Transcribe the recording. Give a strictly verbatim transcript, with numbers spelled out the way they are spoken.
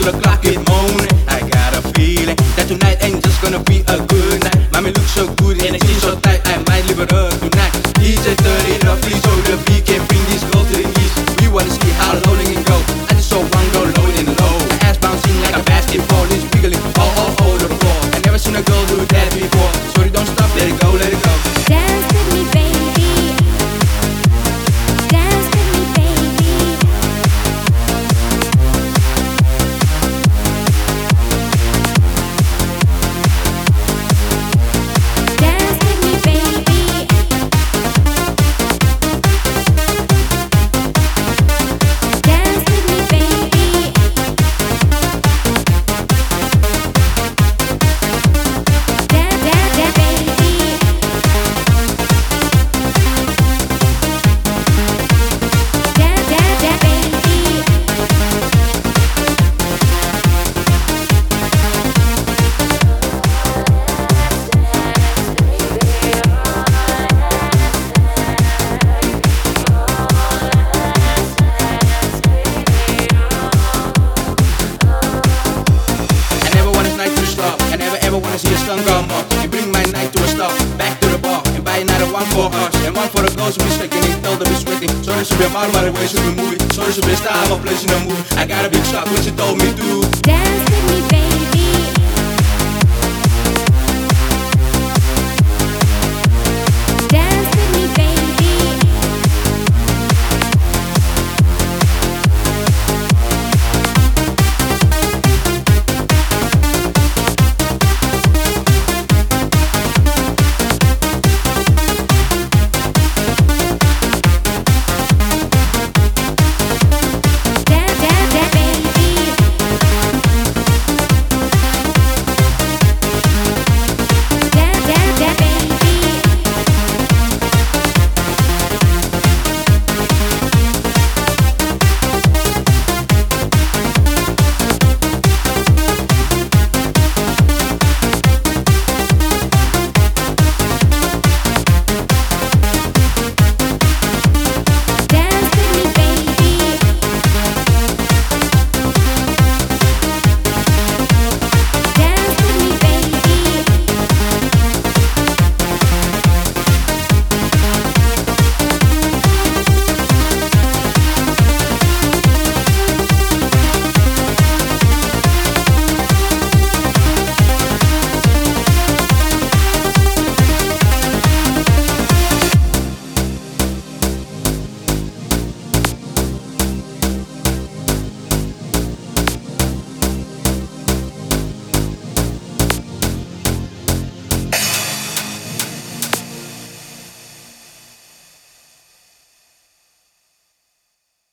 till the clock is moaning. I got a feeling that tonight ain't just gonna be a good night. Mommy looks so good and she's so tight, I might leave her tonight. D J turn it up, please, so the beat can bring this girl to the knees. We wanna see how low they can go. I just saw one girl low and low. Her ass bouncing like a basketball, it's wiggling all, all over the floor. I never seen a girl do that before. Sorry, don't stop, let it go, let it go. Dance with me, baby. Dance with me, baby. Dance with me, baby. Dance with me, baby. Dance, dance, dance, baby. Dance, dance, dance, baby. I never want this night to stop. I never ever wanna see a sun come up. You bring my night to a stop. Back to the bar and buy another one for us and one for the girls who be shaking it, tell them be sweating. Sorry to be a model, by the way, should be moving. Sorry to be a star, I'm a place in a movie. I got a big shot, what you told me to. Dance with me, baby.